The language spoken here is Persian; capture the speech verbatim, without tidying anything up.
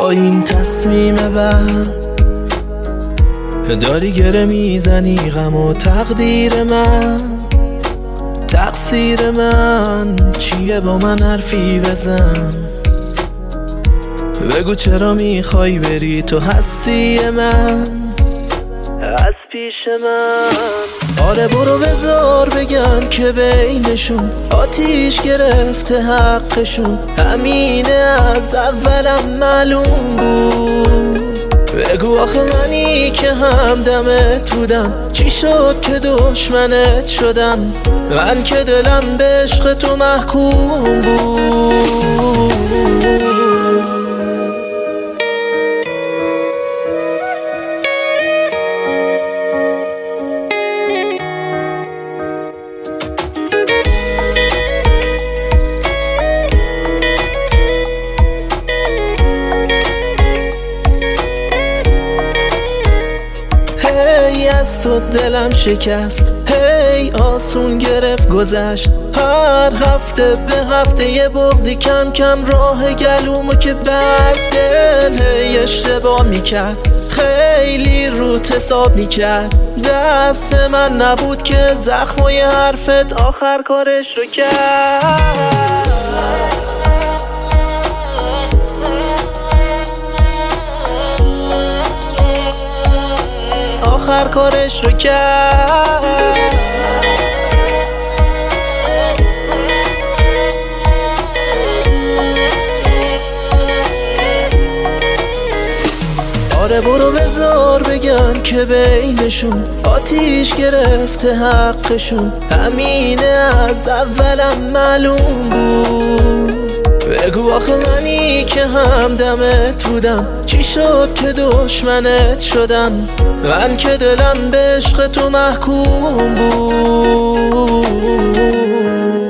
با این تصمیم بد داری گره میزنی غم و تقدیر من. تقصیر من چیه؟ با من حرفی بزن، بگو چرا میخوای بری تو هستی من از پیش من. آره برو بذار بگن که بینشون آتیش گرفته حقشون، همینه از اولم معلوم بود. بگو آخه منی که همدمت بودم چی شد که دشمنت شدم؟ من که دلم به عشق تو محکوم بود. هی از تو دلم شکست، هی آسون گرفت گذشت. هر هفته به هفته یه بغضی کم کم راه گلومو که بست. دل هی اشتباه میکرد، خیلی روت حساب میکرد. دست من نبود که زخمای حرفت آخر کارش رو کرد. آخر کارش رو کرد. آره برو بذار بگن که بینشون آتیش گرفته حقشون، همینه از اولم معلوم بود. بگو آخه منی که همدمت بودم چی شد که دشمنت شدم؟ من که دلم به عشق تو محکوم بود.